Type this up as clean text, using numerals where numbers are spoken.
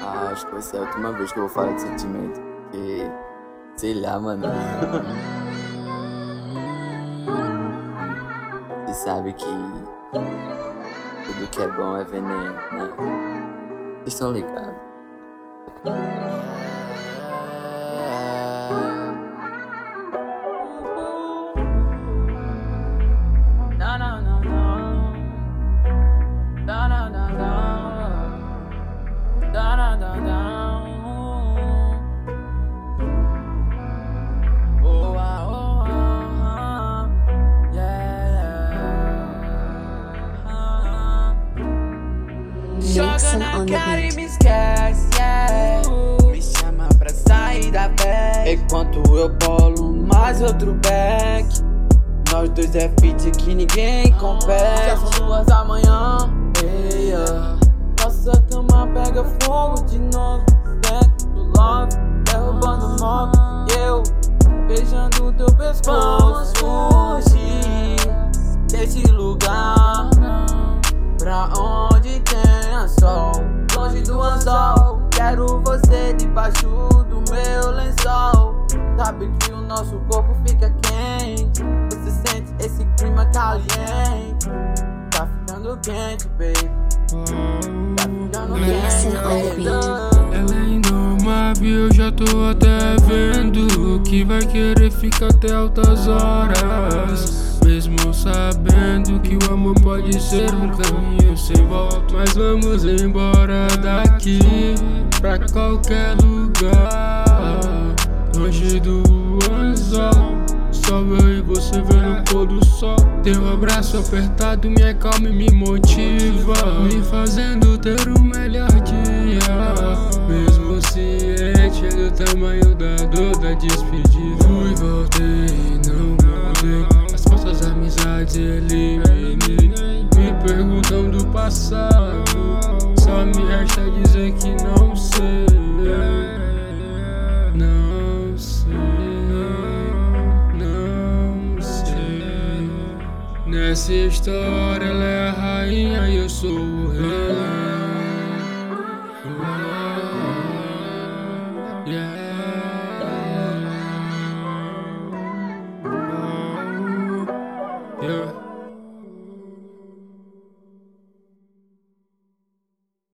Acho que vai ser a última vez que eu vou falar de sentimento. Porque, sei lá, mano. Você sabe que tudo que é bom é veneno, né? Vocês estão ligados? Não, não, não, não. Não, não, não, não. Não, não, não, não. Oh, ah, oh, ah, yeah. Joga na cara e me esquece, yeah. Me chama pra sair da bad. Enquanto eu bolo mais outro back. Nós dois é feat que ninguém compete. Já são 2 da manhã, yeah. Nossa cama pega fogo de novo. Dentro do love, derrubando o mob. E eu beijando teu pescoço. Vamos fugir desse lugar pra onde tenha sol, longe do anzol. Quero você debaixo do meu lençol. Sabe que o nosso corpo fica quente. Você sente esse clima caliente. Tá ficando quente, baby. Tá ficando quente, baby. Ela é indomável, eu já tô até vendo que vai querer ficar até altas horas. Mesmo sabendo que o amor pode ser um caminho sem volta. Mas vamos embora daqui pra qualquer lugar, longe do anzol. Só eu e você vendo o pôr do sol. Teu abraço apertado me acalma e me motiva, me fazendo ter o melhor dia. Mesmo ciente do tamanho da dor da despedida. Fui, voltei, não mudei. As falsas amizades eliminei. Me perguntam do passado, só me resta dizer que não sei. Não sei, não sei. Nessa história ela é a rainha e eu sou o rei. Yeah.